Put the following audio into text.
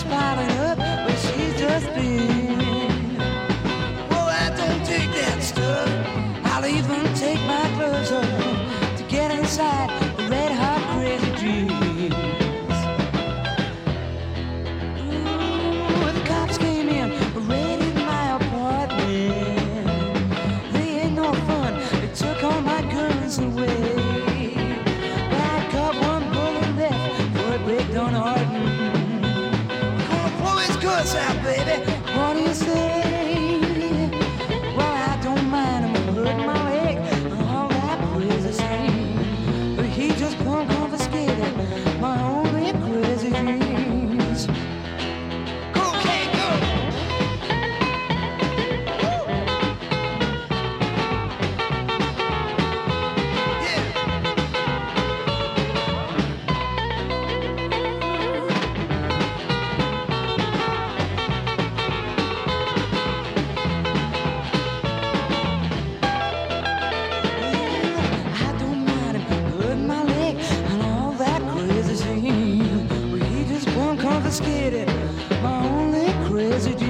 piling up where she's just been. Well, I don't take that stuff. I'll even take my gloves off to get inside the red hot crazy dreams. Ooh, the cops came in, raided my apartment. They ain't no fun, they took all my guns away. But I got one bullet left for a breakdown Harden. Gonna pull his guts out, baby. What do you say? Well, I don't mind him hurting my leg and all that crazy scene. But he just come confiscated my only crazy dreams. Okay, go. Yeah. I don't mind him hurting my leg and all that crazy scene. But he just won't confiscate it, my only crazy dream.